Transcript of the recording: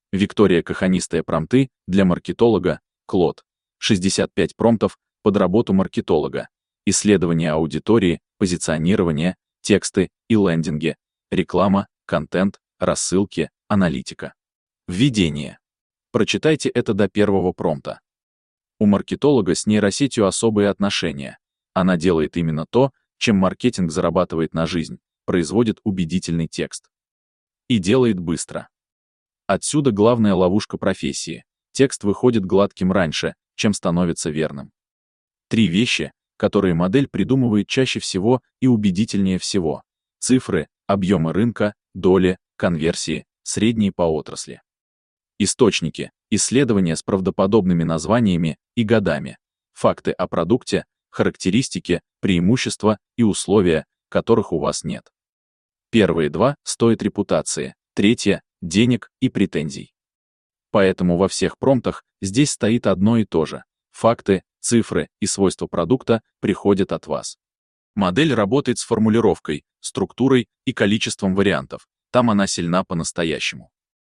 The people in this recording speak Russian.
Виктория Каханистая промпты для маркетолога, Клод. 65 промптов под работу маркетолога. Исследование аудитории, позиционирование, тексты и лендинги, реклама, контент, рассылки, аналитика. Введение. Прочитайте это до первого промпта. У маркетолога с нейросетью особые отношения. Она делает именно то, чем маркетинг зарабатывает на жизнь, производит убедительный текст. И делает быстро. Отсюда главная ловушка профессии. Текст выходит гладким раньше, чем становится верным. 3 вещи, которые модель придумывает чаще всего и убедительнее всего. Цифры, объемы рынка, доли, конверсии, средние по отрасли. Источники, исследования с правдоподобными названиями и годами. Факты о продукте, характеристики, преимущества и условия, которых у вас нет. Первые 2 стоят репутации, третье — денег и претензий. Поэтому во всех промптах здесь стоит одно и то же. Факты, цифры и свойства продукта приходят от вас. Модель работает с формулировкой, структурой и количеством вариантов. Там она сильна по-настоящему.